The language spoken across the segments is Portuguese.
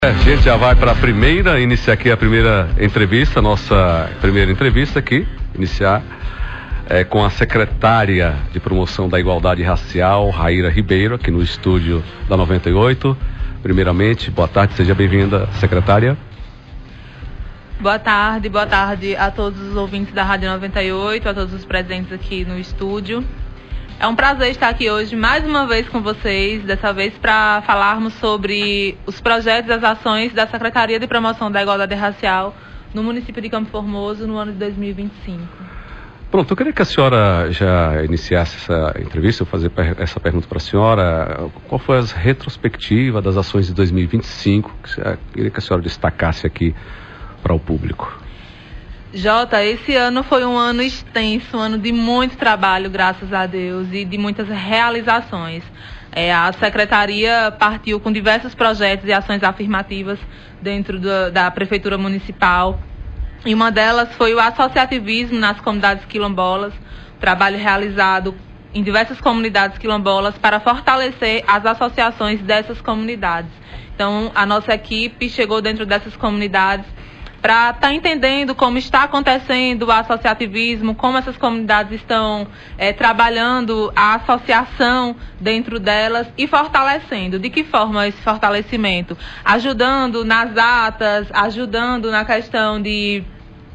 A gente já vai para iniciar aqui a primeira entrevista, nossa primeira entrevista aqui, iniciar com a secretária de Promoção da Igualdade Racial, Raíra Ribeiro, aqui no estúdio da 98. Primeiramente, boa tarde, seja bem-vinda, secretária. Boa tarde a todos os ouvintes da Rádio 98, a todos os presentes aqui no estúdio. É um prazer estar aqui hoje mais uma vez com vocês, dessa vez para falarmos sobre os projetos e as ações da Secretaria de Promoção da Igualdade Racial no município de Campo Formoso no ano de 2025. Pronto, eu queria que a senhora já iniciasse essa entrevista, eu fazer essa pergunta para a senhora. Qual foi a retrospectiva das ações de 2025? Eu queria que a senhora destacasse aqui para o público. Jota, esse ano foi um ano extenso, um ano de muito trabalho, graças a Deus, e de muitas realizações. A Secretaria partiu com diversos projetos e ações afirmativas dentro da Prefeitura Municipal, e uma delas foi o associativismo nas comunidades quilombolas, trabalho realizado em diversas comunidades quilombolas para fortalecer as associações dessas comunidades. Então, a nossa equipe chegou dentro dessas comunidades para estar entendendo como está acontecendo o associativismo, como essas comunidades estão trabalhando a associação dentro delas e fortalecendo. De que forma esse fortalecimento? Ajudando nas atas, ajudando na questão de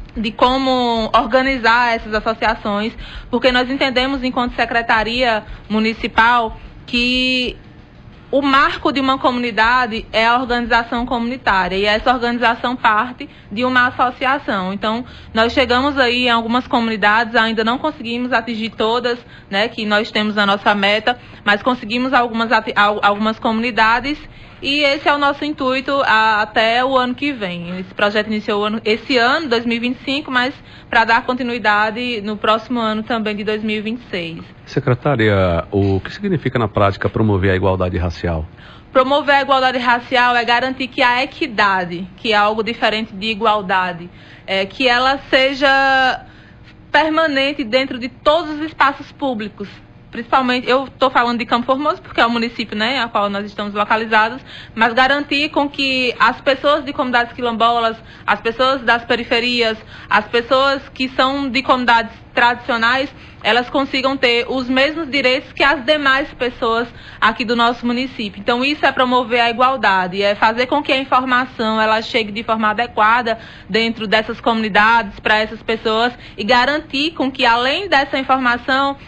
como organizar essas associações, porque nós entendemos, enquanto Secretaria Municipal, que o marco de uma comunidade é a organização comunitária, e essa organização parte de uma associação. Então, nós chegamos aí em algumas comunidades, ainda não conseguimos atingir todas, né, que nós temos na nossa meta, mas conseguimos algumas comunidades, e esse é o nosso intuito até o ano que vem. Esse projeto iniciou esse ano, 2025, mas para dar continuidade no próximo ano também de 2026. Secretária, o que significa na prática promover a igualdade racial? Promover a igualdade racial é garantir que a equidade, que é algo diferente de igualdade, que ela seja permanente dentro de todos os espaços públicos. Principalmente, eu estou falando de Campo Formoso, porque é o município, né, a qual nós estamos localizados, mas garantir com que as pessoas de comunidades quilombolas, as pessoas das periferias, as pessoas que são de comunidades tradicionais, elas consigam ter os mesmos direitos que as demais pessoas aqui do nosso município. Então, isso é promover a igualdade, é fazer com que a informação ela chegue de forma adequada dentro dessas comunidades para essas pessoas e garantir com que, além dessa informação,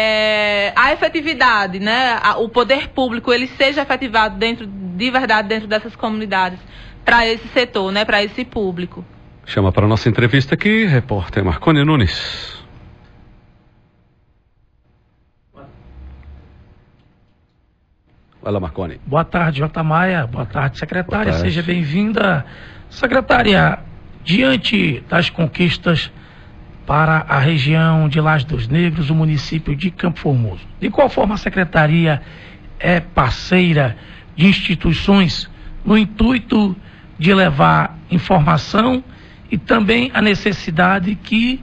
a efetividade, né, o poder público, ele seja efetivado de verdade dentro dessas comunidades para esse setor, né, para esse público. Chama para a nossa entrevista aqui, repórter Marconi Nunes. Olá, Marconi. Boa tarde, Jota Maia. Boa tarde, secretária. Boa tarde. Seja bem-vinda. Secretária, diante das conquistas para a região de Laje dos Negros, o município de Campo Formoso, de qual forma a secretaria é parceira de instituições no intuito de levar informação e também a necessidade que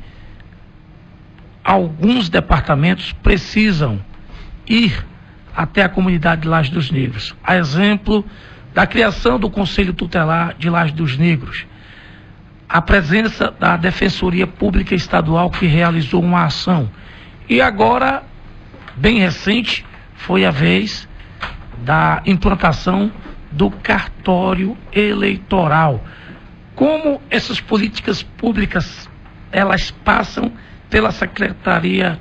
alguns departamentos precisam ir até a comunidade de Laje dos Negros? A exemplo da criação do Conselho Tutelar de Laje dos Negros, a presença da Defensoria Pública Estadual, que realizou uma ação, e agora, bem recente, foi a vez da implantação do cartório eleitoral. Como essas políticas públicas, elas passam pela Secretaria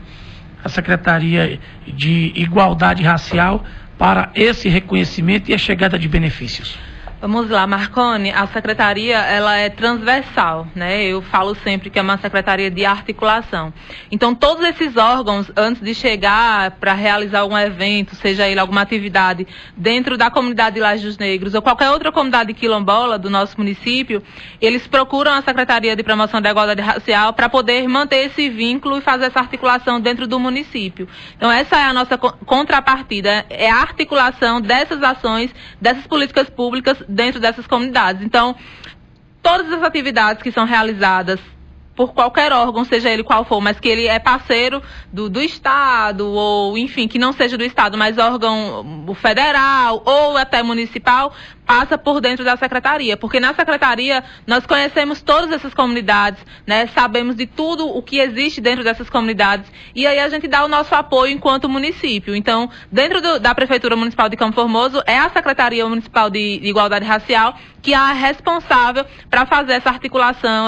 de Igualdade Racial para esse reconhecimento e a chegada de benefícios? Vamos lá, Marconi, a secretaria, ela é transversal, né? Eu falo sempre que é uma secretaria de articulação. Então, todos esses órgãos, antes de chegar para realizar um evento, seja ele alguma atividade dentro da comunidade de Laje dos Negros ou qualquer outra comunidade quilombola do nosso município, eles procuram a Secretaria de Promoção da Igualdade Racial para poder manter esse vínculo e fazer essa articulação dentro do município. Então, essa é a nossa contrapartida, é a articulação dessas ações, dessas políticas públicas dentro dessas comunidades. Então, todas as atividades que são realizadas por qualquer órgão, seja ele qual for, mas que ele é parceiro do Estado, ou enfim, que não seja do Estado, mas órgão federal ou até municipal, passa por dentro da secretaria, porque na secretaria nós conhecemos todas essas comunidades, né? Sabemos de tudo o que existe dentro dessas comunidades e aí a gente dá o nosso apoio enquanto município. Então, dentro da Prefeitura Municipal de Campo Formoso, é a Secretaria Municipal de Igualdade Racial que é a responsável para fazer essa articulação,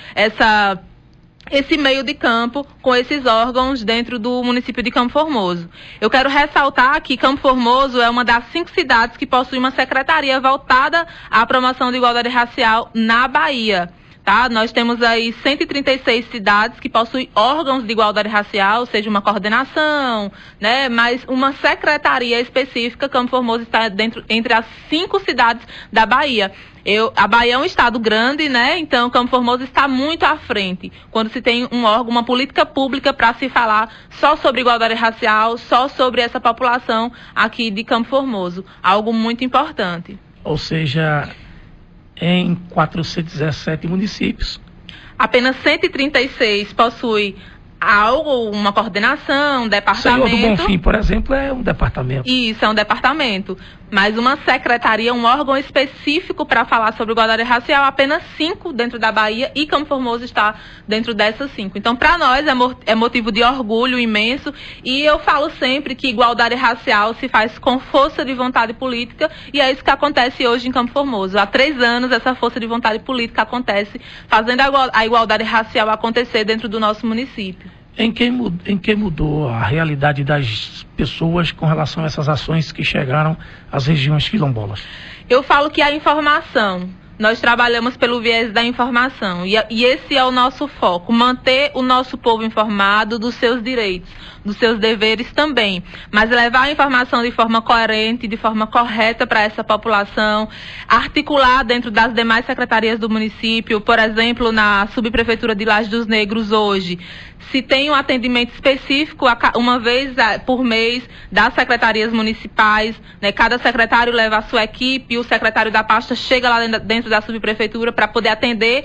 esse meio de campo com esses órgãos dentro do município de Campo Formoso. Eu quero ressaltar que Campo Formoso é uma das 5 cidades que possui uma secretaria voltada à promoção da igualdade racial na Bahia. Tá? Nós temos aí 136 cidades que possuem órgãos de igualdade racial, ou seja, uma coordenação, né? Mas uma secretaria específica. Campo Formoso está entre as 5 cidades da Bahia. A Bahia é um estado grande, né? Então Campo Formoso está muito à frente quando se tem um órgão, uma política pública para se falar só sobre igualdade racial, só sobre essa população aqui de Campo Formoso. Algo muito importante. Ou seja, em 417 municípios, apenas 136 possui uma coordenação, um departamento. Senhor do Bonfim, por exemplo, é um departamento. Isso, é um departamento. Mas uma secretaria, um órgão específico para falar sobre igualdade racial, apenas 5 dentro da Bahia e Campo Formoso está dentro dessas 5. Então, para nós é motivo de orgulho imenso e eu falo sempre que igualdade racial se faz com força de vontade política e é isso que acontece hoje em Campo Formoso. Há 3 anos essa força de vontade política acontece, fazendo a igualdade racial acontecer dentro do nosso município. Em que mudou a realidade das pessoas com relação a essas ações que chegaram às regiões quilombolas? Eu falo que a informação. Nós trabalhamos pelo viés da informação e esse é o nosso foco, manter o nosso povo informado dos seus direitos, dos seus deveres também, mas levar a informação de forma coerente, de forma correta para essa população, articular dentro das demais secretarias do município, por exemplo, na subprefeitura de Laje dos Negros hoje, se tem um atendimento específico uma vez por mês das secretarias municipais, né? Cada secretário leva a sua equipe, o secretário da pasta chega lá dentro da subprefeitura para poder atender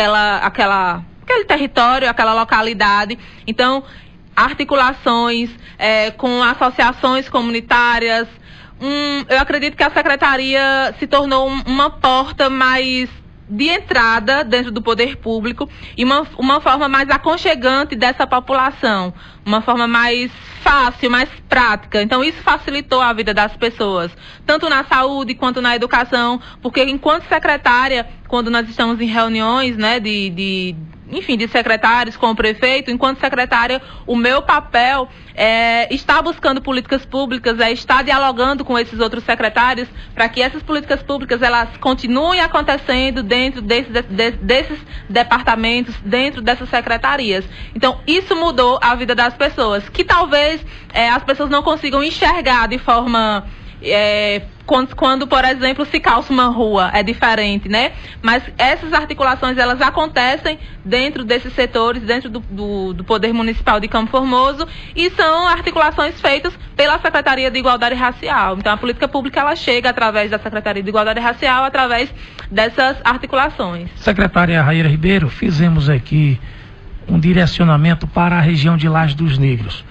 aquele território, aquela localidade. Então, articulações com associações comunitárias. Eu acredito que a secretaria se tornou uma porta mais de entrada dentro do poder público e uma forma mais aconchegante dessa população, uma forma mais fácil, mais prática. Então isso facilitou a vida das pessoas, tanto na saúde quanto na educação, porque enquanto secretária, quando nós estamos em reuniões, né, de secretários com o prefeito, enquanto secretária, o meu papel é estar buscando políticas públicas, é estar dialogando com esses outros secretários para que essas políticas públicas elas continuem acontecendo dentro desses departamentos, dentro dessas secretarias. Então, isso mudou a vida das pessoas, que talvez as pessoas não consigam enxergar de forma... Quando, por exemplo, se calça uma rua, é diferente, né? Mas essas articulações, elas acontecem dentro desses setores, dentro do Poder Municipal de Campo Formoso e são articulações feitas pela Secretaria de Igualdade Racial. Então, a política pública, ela chega através da Secretaria de Igualdade Racial, através dessas articulações. Secretária Raíra Ribeiro, fizemos aqui um direcionamento para a região de Laje dos Negros.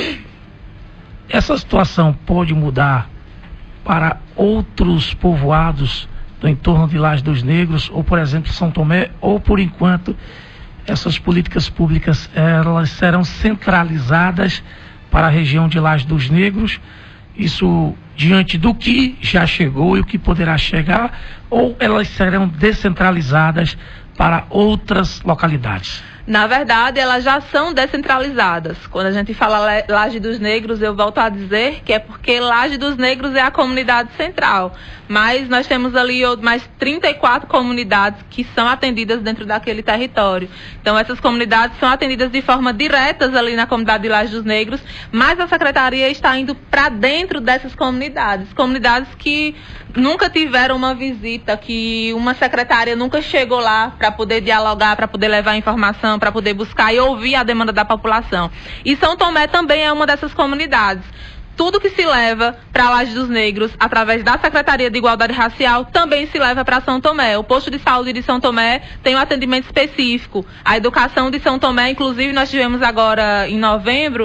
Essa situação pode mudar para outros povoados do entorno de Laje dos Negros, ou por exemplo São Tomé, ou por enquanto essas políticas públicas elas serão centralizadas para a região de Laje dos Negros, isso diante do que já chegou e o que poderá chegar, ou elas serão descentralizadas para outras localidades? Na verdade, elas já são descentralizadas. Quando a gente fala Laje dos Negros, eu volto a dizer que é porque Laje dos Negros é a comunidade central. Mas nós temos ali mais 34 comunidades que são atendidas dentro daquele território. Então, essas comunidades são atendidas de forma direta ali na comunidade de Laje dos Negros, mas a Secretaria está indo para dentro dessas comunidades. Comunidades que nunca tiveram uma visita, que uma secretária nunca chegou lá para poder dialogar, para poder levar informação, para poder buscar e ouvir a demanda da população. E São Tomé também é uma dessas comunidades. Tudo que se leva para Laje dos Negros, através da Secretaria de Igualdade Racial, também se leva para São Tomé. O posto de saúde de São Tomé tem um atendimento específico. A educação de São Tomé, inclusive, nós tivemos agora, em novembro,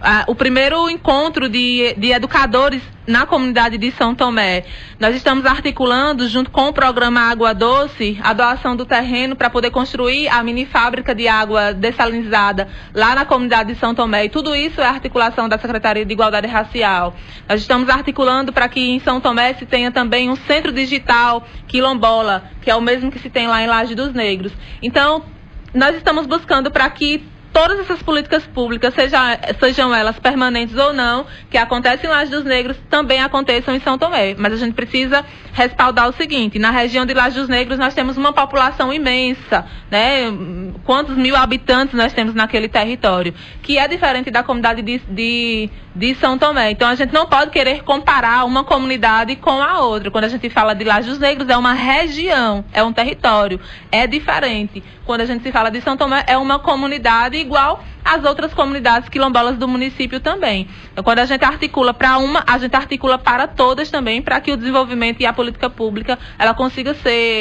o primeiro encontro de educadores na comunidade de São Tomé. Nós estamos articulando, junto com o programa Água Doce, a doação do terreno para poder construir a mini fábrica de água dessalinizada lá na comunidade de São Tomé. E tudo isso é articulação da Secretaria de Igualdade Racial. Nós estamos articulando para que em São Tomé se tenha também um centro digital quilombola, que é o mesmo que se tem lá em Laje dos Negros. Então, nós estamos buscando para que todas essas políticas públicas, sejam elas permanentes ou não, que acontecem em Laje dos Negros, também aconteçam em São Tomé. Mas a gente precisa respaldar o seguinte: na região de Laje dos Negros nós temos uma população imensa, né? Quantos mil habitantes nós temos naquele território, que é diferente da comunidade de São Tomé. Então a gente não pode querer comparar uma comunidade com a outra. Quando a gente fala de Laje dos Negros, é uma região, é um território, é diferente. Quando a gente se fala de São Tomé, é uma comunidade igual às outras comunidades quilombolas do município também. Então, quando a gente articula para uma, a gente articula para todas também, para que o desenvolvimento e a política pública ela consiga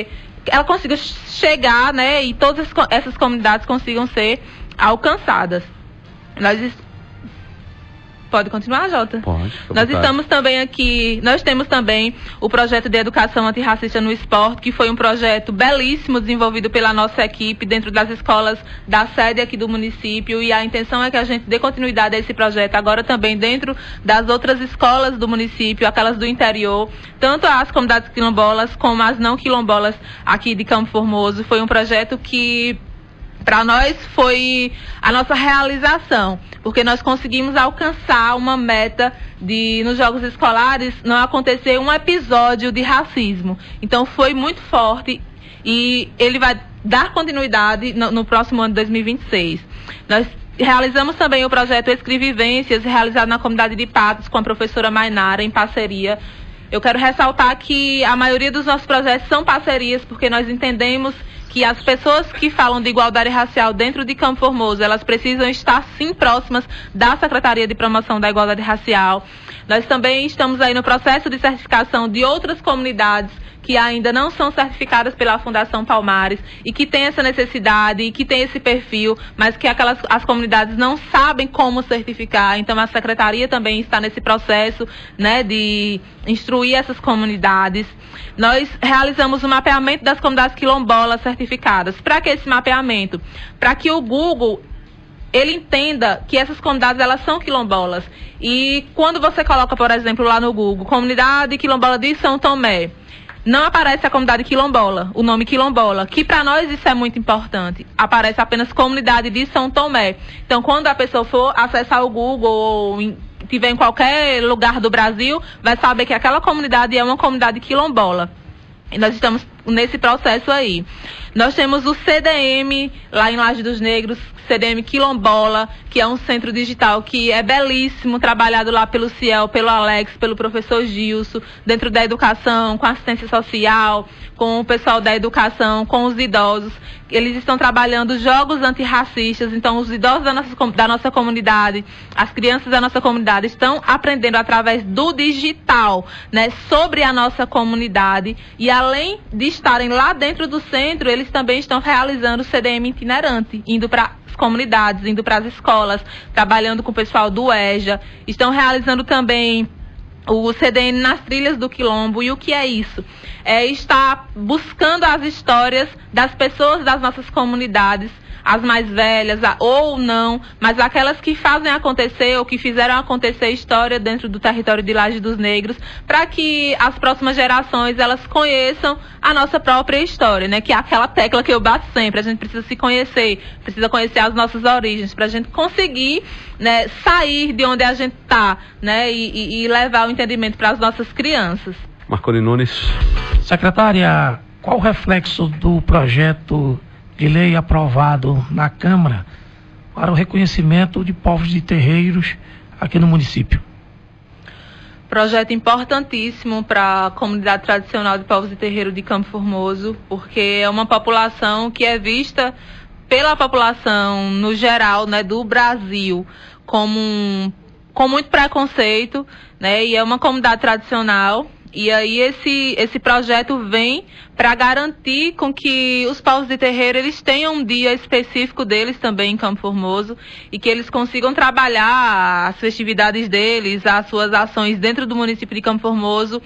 chegar, né, e todas essas comunidades consigam ser alcançadas. Pode continuar, Jota? Pode. Nós estamos também aqui, nós temos também o projeto de educação antirracista no esporte, que foi um projeto belíssimo desenvolvido pela nossa equipe dentro das escolas da sede aqui do município, e a intenção é que a gente dê continuidade a esse projeto agora também dentro das outras escolas do município, aquelas do interior, tanto as comunidades quilombolas como as não quilombolas aqui de Campo Formoso. Foi um projeto que para nós foi a nossa realização, porque nós conseguimos alcançar uma meta de, nos jogos escolares, não acontecer um episódio de racismo. Então foi muito forte e ele vai dar continuidade no próximo ano de 2026. Nós realizamos também o projeto Escrevivências, realizado na comunidade de Patos com a professora Mainara, em parceria. Eu quero ressaltar que a maioria dos nossos projetos são parcerias, porque nós entendemos que as pessoas que falam de igualdade racial dentro de Campo Formoso, elas precisam estar sim próximas da Secretaria de Promoção da Igualdade Racial. Nós também estamos aí no processo de certificação de outras comunidades que ainda não são certificadas pela Fundação Palmares e que tem essa necessidade e que tem esse perfil, mas que as comunidades não sabem como certificar. Então a Secretaria também está nesse processo, né, de instruir essas comunidades. Nós realizamos o mapeamento das comunidades quilombolas certificadas. Para que esse mapeamento? Para que o Google ele entenda que essas comunidades elas são quilombolas. E quando você coloca, por exemplo, lá no Google, comunidade quilombola de São Tomé, não aparece a comunidade quilombola, o nome quilombola, que para nós isso é muito importante. Aparece apenas comunidade de São Tomé. Então, quando a pessoa for acessar o Google ou estiver em qualquer lugar do Brasil, vai saber que aquela comunidade é uma comunidade quilombola. E nós estamos nesse processo aí. Nós temos o CDM lá em Laje dos Negros, CDM Quilombola, que é um centro digital que é belíssimo, trabalhado lá pelo Ciel, pelo Alex, pelo professor Gilson, dentro da educação, com assistência social, com o pessoal da educação, com os idosos. Eles estão trabalhando jogos antirracistas, então os idosos da nossa comunidade, as crianças da nossa comunidade estão aprendendo através do digital, né, sobre a nossa comunidade, e além de estarem lá dentro do centro, eles também estão realizando o CDM itinerante, indo para as comunidades, indo para as escolas, trabalhando com o pessoal do EJA, estão realizando também o CDN nas trilhas do Quilombo. E o que é isso? É estar buscando as histórias das pessoas das nossas comunidades, as mais velhas ou não, mas aquelas que fazem acontecer ou que fizeram acontecer história dentro do território de Laje dos Negros, para que as próximas gerações elas conheçam a nossa própria história, né? Que é aquela tecla que eu bato sempre: a gente precisa se conhecer, precisa conhecer as nossas origens, para a gente conseguir, né, sair de onde a gente está, né, e levar o entendimento para as nossas crianças. Marconi Nunes. Secretária, qual o reflexo do projeto de lei aprovado na Câmara para o reconhecimento de povos de terreiros aqui no município? Projeto importantíssimo para a comunidade tradicional de povos de terreiro de Campo Formoso, porque é uma população que é vista pela população no geral, né, do Brasil com muito preconceito, né, e é uma comunidade tradicional. E aí esse projeto vem para garantir com que os povos de terreiro eles tenham um dia específico deles também em Campo Formoso e que eles consigam trabalhar as festividades deles, as suas ações dentro do município de Campo Formoso,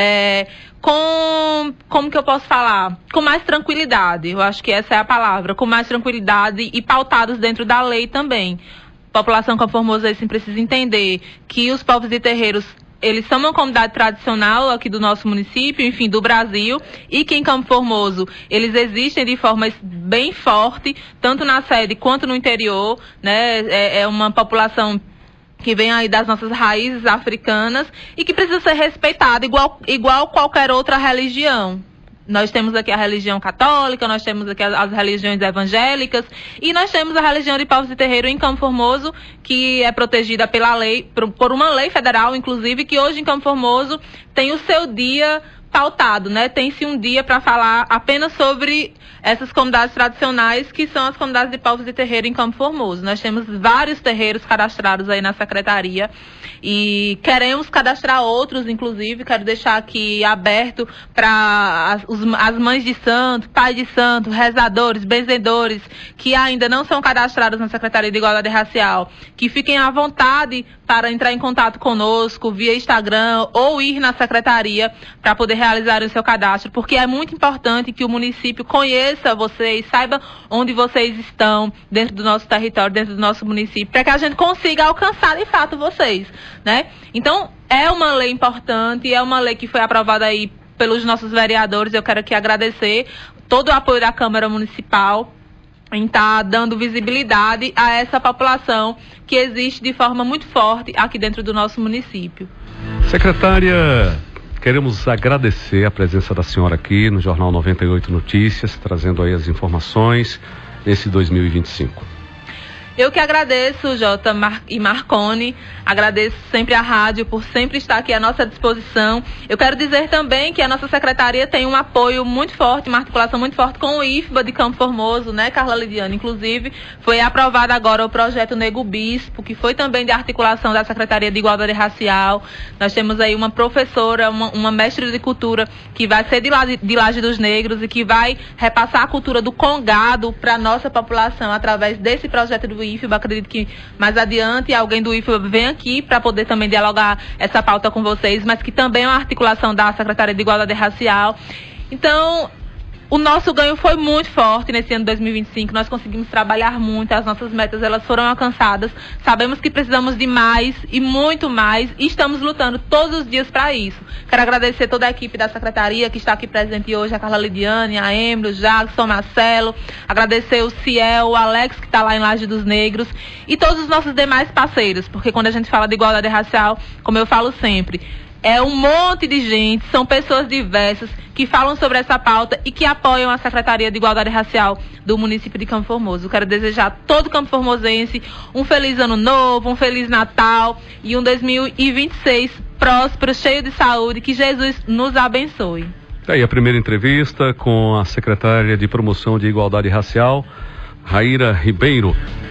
como que eu posso falar? Com mais tranquilidade, eu acho que essa é a palavra, com mais tranquilidade e pautados dentro da lei também. A população Campo Formoso assim, precisa entender que os povos de terreiros eles são uma comunidade tradicional aqui do nosso município, enfim, do Brasil, e que em Campo Formoso eles existem de forma bem forte, tanto na sede quanto no interior, né? É uma população que vem aí das nossas raízes africanas e que precisa ser respeitada igual qualquer outra religião. Nós temos aqui a religião católica, nós temos aqui as religiões evangélicas e nós temos a religião de povos de terreiro em Campo Formoso, que é protegida pela lei, por uma lei federal, inclusive, que hoje em Campo Formoso tem o seu dia pautado, né? Tem-se um dia para falar apenas sobre essas comunidades tradicionais, que são as comunidades de povos de terreiro em Campo Formoso. Nós temos vários terreiros cadastrados aí na secretaria e queremos cadastrar outros, inclusive. Quero deixar aqui aberto para as mães de santo, pai de santo, rezadores, benzedores, que ainda não são cadastrados na Secretaria de Igualdade Racial, que fiquem à vontade para entrar em contato conosco via Instagram ou ir na secretaria para poder realizar o seu cadastro, porque é muito importante que o município conheça vocês, saiba onde vocês estão dentro do nosso território, dentro do nosso município, para que a gente consiga alcançar de fato vocês, né? Então, é uma lei importante, é uma lei que foi aprovada aí pelos nossos vereadores. Eu quero aqui agradecer todo o apoio da Câmara Municipal em estar dando visibilidade a essa população que existe de forma muito forte aqui dentro do nosso município. Secretária, queremos agradecer a presença da senhora aqui no Jornal 98 Notícias, trazendo aí as informações nesse 2025. Eu que agradeço, Jota e Marconi, agradeço sempre a rádio por sempre estar aqui à nossa disposição. Eu quero dizer também que a nossa secretaria tem um apoio muito forte, uma articulação muito forte com o IFBA de Campo Formoso, né, Carla Lidiane? Inclusive, foi aprovado agora o projeto Nego Bispo, que foi também de articulação da Secretaria de Igualdade Racial. Nós temos aí uma professora, uma mestre de cultura, que vai ser de Laje dos Negros e que vai repassar a cultura do congado para a nossa população através desse projeto do IFBA. Acredito que mais adiante alguém do IFBA vem aqui para poder também dialogar essa pauta com vocês, mas que também é uma articulação da Secretaria de Igualdade Racial. Então, o nosso ganho foi muito forte nesse ano de 2025, nós conseguimos trabalhar muito, as nossas metas elas foram alcançadas, sabemos que precisamos de mais e muito mais e estamos lutando todos os dias para isso. Quero agradecer toda a equipe da Secretaria que está aqui presente hoje, a Carla Lidiane, a Emily, o Jackson, o Marcelo, agradecer o Ciel, o Alex que está lá em Laje dos Negros e todos os nossos demais parceiros, porque quando a gente fala de igualdade racial, como eu falo sempre, é um monte de gente, são pessoas diversas que falam sobre essa pauta e que apoiam a Secretaria de Igualdade Racial do município de Campo Formoso. Quero desejar a todo campo formosense um feliz ano novo, um feliz Natal e um 2026 próspero, cheio de saúde, que Jesus nos abençoe. Aí a primeira entrevista com a secretária de Promoção de Igualdade Racial, Raíra Ribeiro.